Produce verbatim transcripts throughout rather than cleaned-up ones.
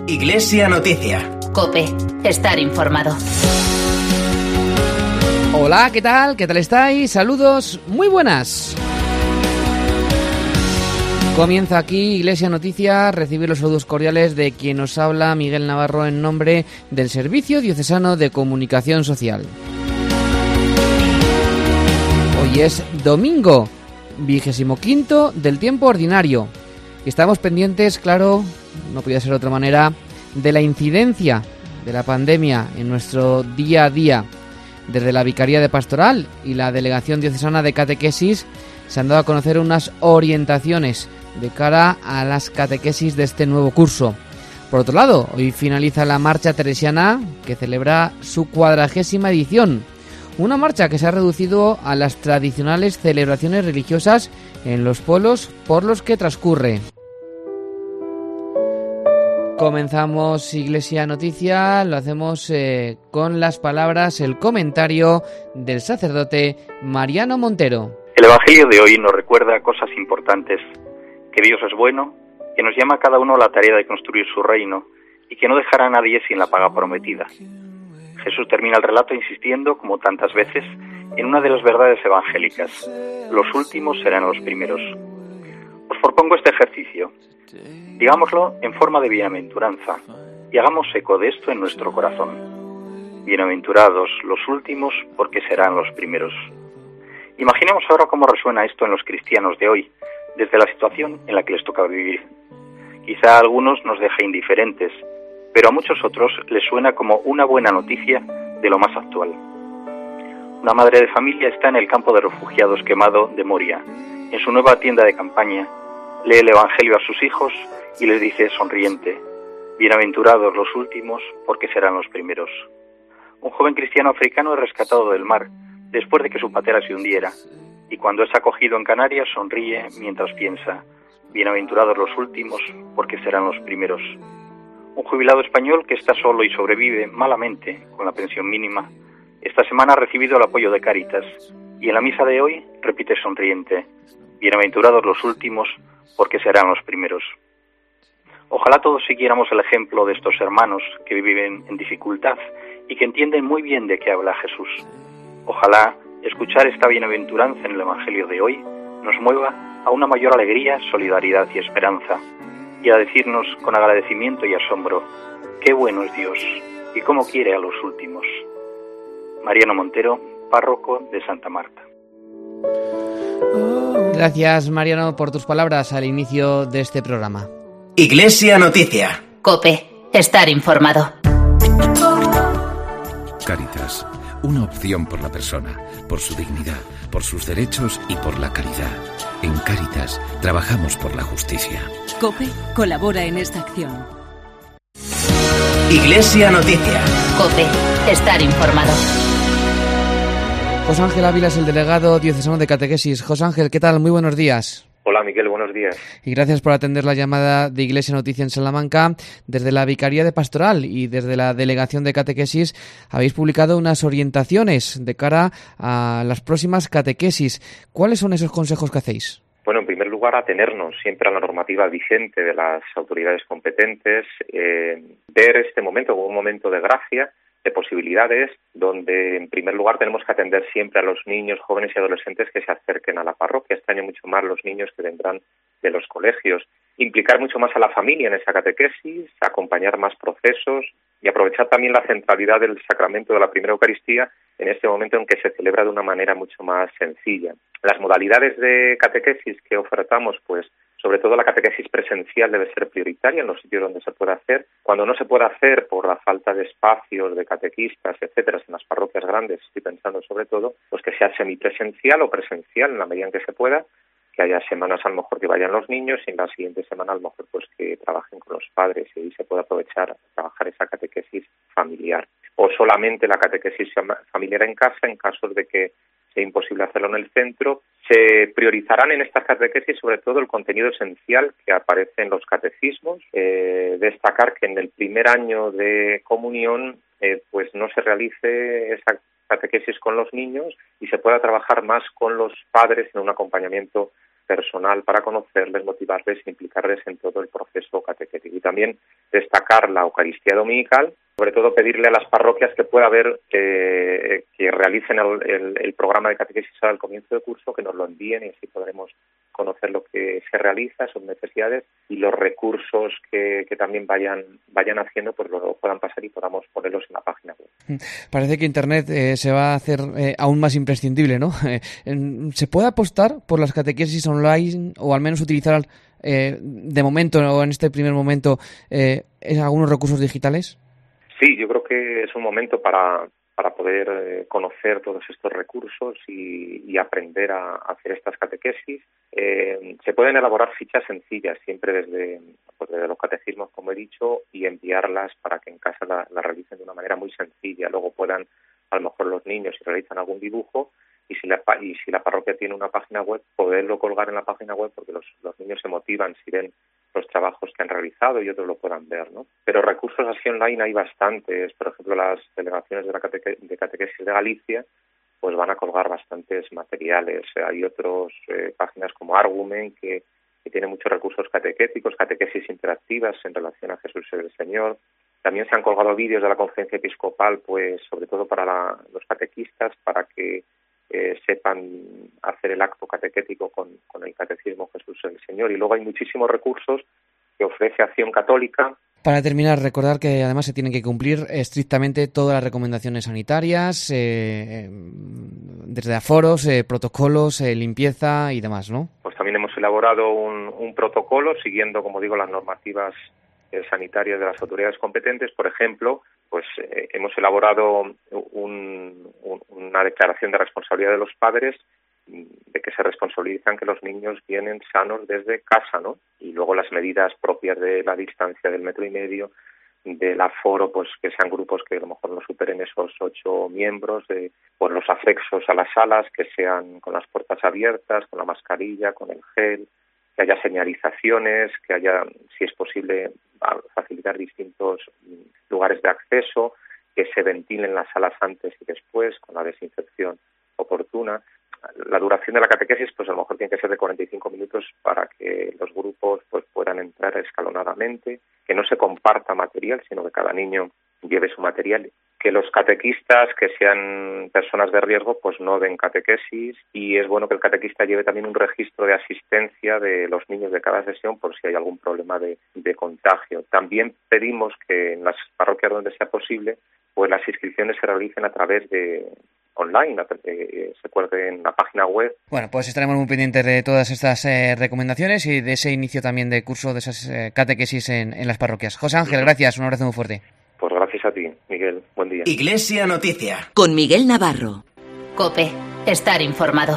Iglesia Noticia. COPE. Estar informado. Hola, ¿qué tal? ¿Qué tal estáis? Saludos, muy buenas. Comienza aquí Iglesia Noticia, recibir los saludos cordiales de quien nos habla, Miguel Navarro, en nombre del Servicio Diocesano de Comunicación Social. Hoy es domingo, vigésimo quinto del tiempo ordinario. Estamos pendientes, claro, no podía ser de otra manera, de la incidencia de la pandemia en nuestro día a día. Desde la Vicaría de Pastoral y la Delegación Diocesana de Catequesis se han dado a conocer unas orientaciones de cara a las catequesis de este nuevo curso. Por otro lado, hoy finaliza la Marcha Teresiana, que celebra su cuadragésima edición. Una marcha que se ha reducido a las tradicionales celebraciones religiosas en los pueblos por los que transcurre. Comenzamos Iglesia Noticia, lo hacemos eh, con las palabras, el comentario del sacerdote Mariano Montero. El Evangelio de hoy nos recuerda cosas importantes, que Dios es bueno, que nos llama a cada uno a la tarea de construir su reino y que no dejará a nadie sin la paga prometida. Jesús termina el relato insistiendo, como tantas veces, en una de las verdades evangélicas: los últimos serán los primeros. Os propongo este ejercicio. Digámoslo en forma de bienaventuranza y hagamos eco de esto en nuestro corazón. Bienaventurados los últimos, porque serán los primeros. Imaginemos ahora cómo resuena esto en los cristianos de hoy, desde la situación en la que les toca vivir. Quizá a algunos nos deja indiferentes, pero a muchos otros les suena como una buena noticia de lo más actual. Una madre de familia está en el campo de refugiados quemado de Moria. En su nueva tienda de campaña, lee el Evangelio a sus hijos y les dice sonriente: bienaventurados los últimos, porque serán los primeros. Un joven cristiano africano es rescatado del mar después de que su patera se hundiera, y cuando es acogido en Canarias sonríe mientras piensa: bienaventurados los últimos, porque serán los primeros. Un jubilado español que está solo y sobrevive malamente con la pensión mínima, esta semana ha recibido el apoyo de Cáritas, y en la misa de hoy repite sonriente: bienaventurados los últimos, porque serán los primeros. Ojalá todos siguiéramos el ejemplo de estos hermanos que viven en dificultad y que entienden muy bien de qué habla Jesús. Ojalá escuchar esta bienaventuranza en el Evangelio de hoy nos mueva a una mayor alegría, solidaridad y esperanza, y a decirnos con agradecimiento y asombro: qué bueno es Dios y cómo quiere a los últimos. Mariano Montero, párroco de Santa Marta. Gracias, Mariano, por tus palabras al inicio de este programa. Iglesia Noticia. COPE. Estar informado. Cáritas. Una opción por la persona, por su dignidad, por sus derechos y por la caridad. En Cáritas trabajamos por la justicia. COPE colabora en esta acción. Iglesia Noticia. COPE. Estar informado. José Ángel Ávila es el delegado diocesano de Catequesis. José Ángel, ¿qué tal? Muy buenos días. Hola, Miguel, buenos días. Y gracias por atender la llamada de Iglesia Noticia en Salamanca. Desde la Vicaría de Pastoral y desde la Delegación de Catequesis habéis publicado unas orientaciones de cara a las próximas catequesis. ¿Cuáles son esos consejos que hacéis? Bueno, en primer lugar, atenernos siempre a la normativa vigente de las autoridades competentes, eh, ver este momento como un momento de gracia, de posibilidades, donde en primer lugar tenemos que atender siempre a los niños, jóvenes y adolescentes que se acerquen a la parroquia. Este año mucho más los niños que vendrán de los colegios. Implicar mucho más a la familia en esa catequesis, acompañar más procesos y aprovechar también la centralidad del sacramento de la primera Eucaristía en este momento en que se celebra de una manera mucho más sencilla. Las modalidades de catequesis que ofertamos, pues sobre todo la catequesis presencial debe ser prioritaria en los sitios donde se pueda hacer. Cuando no se puede hacer por la falta de espacios, de catequistas, etcétera, en las parroquias grandes, estoy pensando sobre todo, pues que sea semipresencial o presencial en la medida en que se pueda, que haya semanas a lo mejor que vayan los niños y en la siguiente semana a lo mejor pues que trabajen con los padres y ahí se pueda aprovechar trabajar esa catequesis familiar. O solamente la catequesis familiar en casa en casos de que sea imposible hacerlo en el centro. Se priorizarán en estas catequesis sobre todo el contenido esencial que aparece en los catecismos. Eh, destacar que en el primer año de comunión eh, pues no se realice esa catequesis con los niños y se pueda trabajar más con los padres en un acompañamiento personal para conocerles, motivarles e implicarles en todo el proceso catequético. Y también destacar la Eucaristía Dominical, sobre todo pedirle a las parroquias que pueda haber, eh, que realicen el, el, el programa de catequesis al comienzo del curso, que nos lo envíen y así podremos conocer lo que se realiza, sus necesidades y los recursos que, que también vayan vayan haciendo, pues lo puedan pasar y podamos ponerlos en la página web. Parece que Internet eh, se va a hacer eh, aún más imprescindible, ¿no? Eh, ¿Se puede apostar por las catequesis online o al menos utilizar eh, de momento o en este primer momento eh, algunos recursos digitales? Sí, yo creo que es un momento para, para poder eh, conocer todos estos recursos y, y aprender a, a hacer estas catequesis. Eh, se pueden elaborar fichas sencillas, siempre desde, pues desde los catecismos, como he dicho, y enviarlas para que en casa la, la realicen de una manera muy sencilla. Luego puedan, a lo mejor los niños, si realizan algún dibujo, y si la y si la parroquia tiene una página web, poderlo colgar en la página web, porque los, los niños se motivan si ven los trabajos que han realizado y otros lo puedan ver, ¿no? Pero recursos así online hay bastantes. Por ejemplo, las delegaciones de la cateque, de catequesis de Galicia pues van a colgar bastantes materiales. Hay otras eh, páginas como Argumen que, que tiene muchos recursos catequéticos, catequesis interactivas en relación a Jesús y el Señor. También se han colgado vídeos de la Conferencia Episcopal, pues sobre todo para la, los catequistas, para que eh, sepan hacer el acto catequético con, con el Catecismo Jesús el Señor. Y luego hay muchísimos recursos que ofrece Acción Católica. Para terminar, recordar que además se tienen que cumplir estrictamente todas las recomendaciones sanitarias, eh, desde aforos, eh, protocolos, eh, limpieza y demás, ¿no? Pues también hemos elaborado un, un protocolo siguiendo, como digo, las normativas eh, sanitarias de las autoridades competentes. Por ejemplo, pues eh, hemos elaborado un, un, una declaración de responsabilidad de los padres, de que se responsabilizan que los niños vienen sanos desde casa, ¿no? Y luego las medidas propias de la distancia del metro y medio, del aforo, pues que sean grupos que a lo mejor no superen esos ocho miembros, de pues los accesos a las salas que sean con las puertas abiertas, con la mascarilla, con el gel, que haya señalizaciones, que haya, si es posible, facilitar distintos lugares de acceso, que se ventilen las salas antes y después con la desinfección oportuna. La duración de la catequesis, pues a lo mejor tiene que ser de cuarenta y cinco minutos para que los grupos pues puedan entrar escalonadamente, que no se comparta material, sino que cada niño lleve su material, que los catequistas, que sean personas de riesgo, pues no den catequesis, y es bueno que el catequista lleve también un registro de asistencia de los niños de cada sesión por si hay algún problema de, de contagio. También pedimos que en las parroquias donde sea posible, pues las inscripciones se realicen a través de online, eh, se cuelgue en la página web. Bueno, pues estaremos muy pendientes de todas estas eh, recomendaciones y de ese inicio también de curso de esas eh, catequesis en, en las parroquias. José Ángel, gracias, un abrazo muy fuerte. Pues gracias a ti, Miguel, buen día. Iglesia Noticia. Con Miguel Navarro. COPE, estar informado.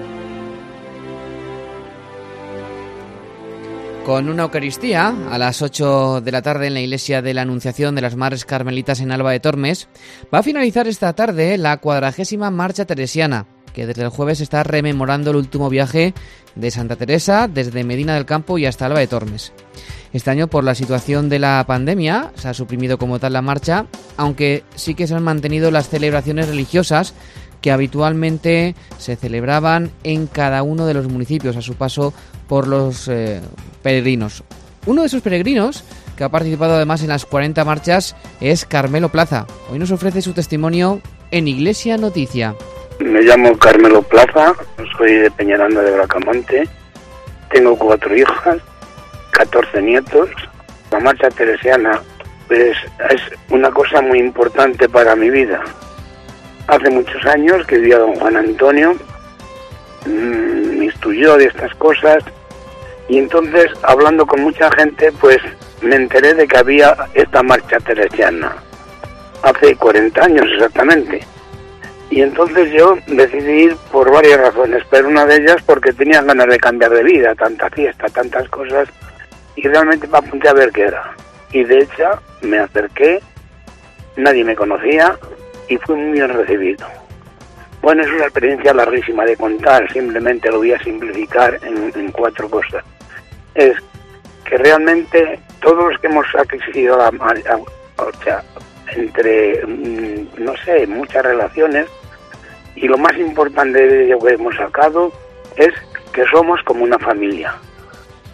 Con una Eucaristía a las ocho de la tarde en la Iglesia de la Anunciación de las Madres Carmelitas en Alba de Tormes, va a finalizar esta tarde la cuadragésima Marcha Teresiana, que desde el jueves está rememorando el último viaje de Santa Teresa desde Medina del Campo y hasta Alba de Tormes. Este año, por la situación de la pandemia, se ha suprimido como tal la marcha, aunque sí que se han mantenido las celebraciones religiosas que habitualmente se celebraban en cada uno de los municipios a su paso por los eh, peregrinos. Uno de esos peregrinos, que ha participado además en las cuarenta marchas, es Carmelo Plaza. Hoy nos ofrece su testimonio en Iglesia Noticia. Me llamo Carmelo Plaza, soy de Peñaranda de Bracamonte, tengo cuatro hijas, catorce nietos. La marcha teresiana pues, es una cosa muy importante para mi vida. Hace muchos años que vi a don Juan Antonio, mmm, me instruyó de estas cosas, y entonces, hablando con mucha gente, pues me enteré de que había esta marcha teresiana, hace cuarenta años exactamente. Y entonces yo decidí ir por varias razones, pero una de ellas porque tenía ganas de cambiar de vida, tanta fiesta, tantas cosas, y realmente me apunté a ver qué era. Y de hecho me acerqué, nadie me conocía, y fui muy bien recibido. Bueno, es una experiencia larguísima de contar, simplemente lo voy a simplificar en, en cuatro cosas. Es que realmente todos los que hemos asistido a la a, o sea, entre, no sé, muchas relaciones, y lo más importante de ello que hemos sacado es que somos como una familia.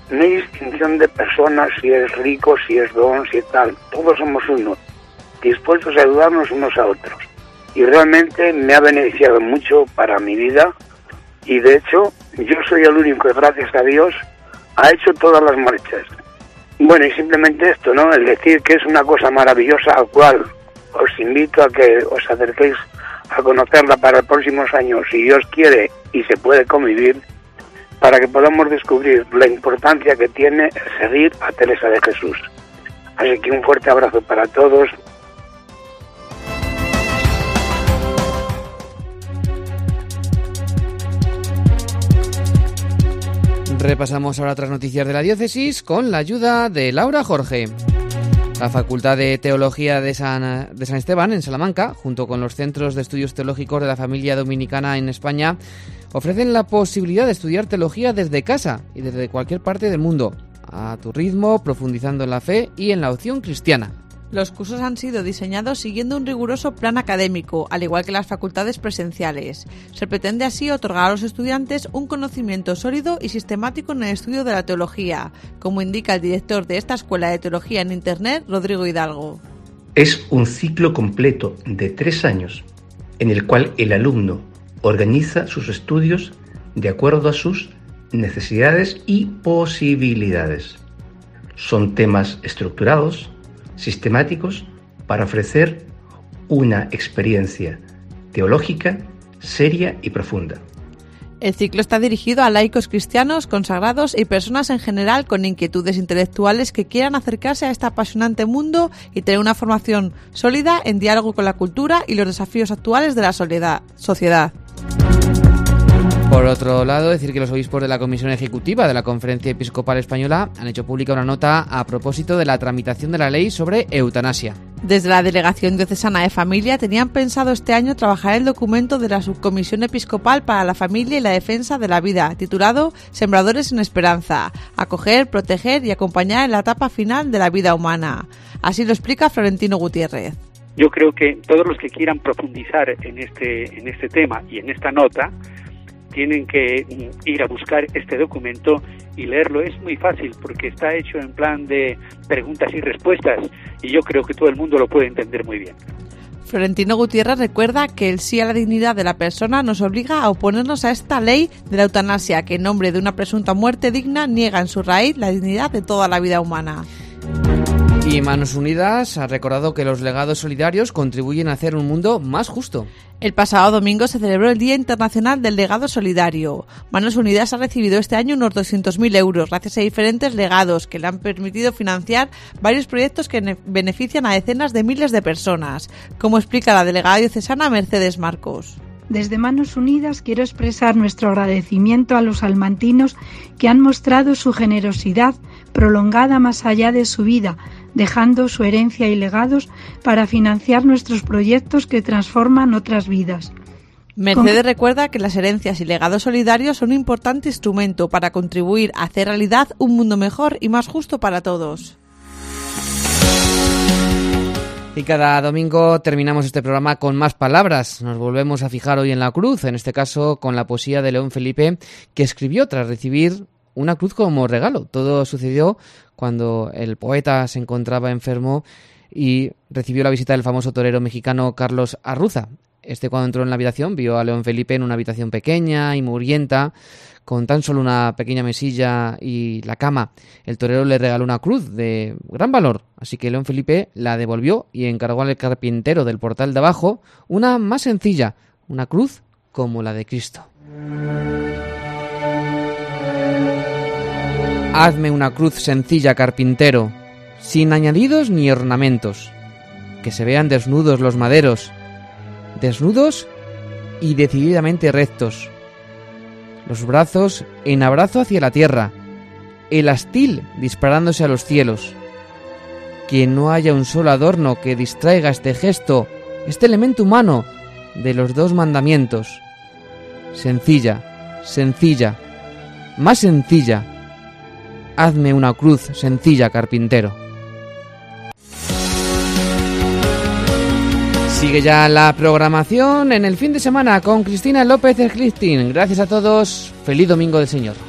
no hay distinción de personas, si es rico, si es don, si es tal. Todos somos uno, dispuestos a ayudarnos unos a otros. Y realmente me ha beneficiado mucho para mi vida. Y de hecho, yo soy el único que, gracias a Dios, ha hecho todas las marchas. Bueno, y simplemente esto, ¿no? El decir que es una cosa maravillosa, al cual os invito a que os acerquéis a conocerla para los próximos años, si Dios quiere y se puede convivir, para que podamos descubrir la importancia que tiene seguir a Teresa de Jesús. Así que un fuerte abrazo para todos. Repasamos ahora otras noticias de la diócesis con la ayuda de Laura Jorge. La Facultad de Teología de San, de San Esteban, en Salamanca, junto con los Centros de Estudios Teológicos de la Familia Dominicana en España, ofrecen la posibilidad de estudiar teología desde casa y desde cualquier parte del mundo, a tu ritmo, profundizando en la fe y en la opción cristiana. Los cursos han sido diseñados siguiendo un riguroso plan académico, al igual que las facultades presenciales. Se pretende así otorgar a los estudiantes un conocimiento sólido y sistemático en el estudio de la teología, como indica el director de esta Escuela de Teología en Internet, Rodrigo Hidalgo. Es un ciclo completo de tres años, en el cual el alumno organiza sus estudios de acuerdo a sus necesidades y posibilidades. Son temas estructurados, sistemáticos, para ofrecer una experiencia teológica seria y profunda. El ciclo está dirigido a laicos cristianos, consagrados y personas en general con inquietudes intelectuales que quieran acercarse a este apasionante mundo y tener una formación sólida en diálogo con la cultura y los desafíos actuales de la soledad, sociedad. Por otro lado, decir que los obispos de la Comisión Ejecutiva de la Conferencia Episcopal Española han hecho pública una nota a propósito de la tramitación de la ley sobre eutanasia. Desde la Delegación Diocesana de Familia tenían pensado este año trabajar el documento de la Subcomisión Episcopal para la Familia y la Defensa de la Vida, titulado Sembradores en Esperanza, acoger, proteger y acompañar en la etapa final de la vida humana. Así lo explica Florentino Gutiérrez. Yo creo que todos los que quieran profundizar en este, en este tema y en esta nota tienen que ir a buscar este documento y leerlo. Es muy fácil porque está hecho en plan de preguntas y respuestas y yo creo que todo el mundo lo puede entender muy bien. Florentino Gutiérrez recuerda que el sí a la dignidad de la persona nos obliga a oponernos a esta ley de la eutanasia que en nombre de una presunta muerte digna niega en su raíz la dignidad de toda la vida humana. Y Manos Unidas ha recordado que los legados solidarios contribuyen a hacer un mundo más justo. El pasado domingo se celebró el Día Internacional del Legado Solidario. Manos Unidas ha recibido este año unos doscientos mil euros gracias a diferentes legados que le han permitido financiar varios proyectos que benefician a decenas de miles de personas, como explica la delegada diocesana Mercedes Marcos. Desde Manos Unidas quiero expresar nuestro agradecimiento a los salmantinos que han mostrado su generosidad prolongada más allá de su vida, dejando su herencia y legados para financiar nuestros proyectos que transforman otras vidas. Mercedes Con... recuerda que las herencias y legados solidarios son un importante instrumento para contribuir a hacer realidad un mundo mejor y más justo para todos. Y cada domingo terminamos este programa con más palabras. Nos volvemos a fijar hoy en la cruz, en este caso con la poesía de León Felipe, que escribió tras recibir una cruz como regalo. Todo sucedió cuando el poeta se encontraba enfermo y recibió la visita del famoso torero mexicano Carlos Arruza. Este, cuando entró en la habitación, vio a León Felipe en una habitación pequeña y mugrienta, con tan solo una pequeña mesilla y la cama. El torero le regaló una cruz de gran valor, así que León Felipe la devolvió y encargó al carpintero del portal de abajo una más sencilla, una cruz como la de Cristo. Hazme una cruz sencilla, carpintero, sin añadidos ni ornamentos, que se vean desnudos los maderos, desnudos y decididamente rectos, los brazos en abrazo hacia la tierra, el astil disparándose a los cielos. Que no haya un solo adorno que distraiga este gesto, este elemento humano de los dos mandamientos. Sencilla, sencilla, más sencilla. Hazme una cruz sencilla, carpintero. Sigue ya la programación en el fin de semana con Cristina López Esclistin. Gracias a todos. Feliz Domingo del Señor.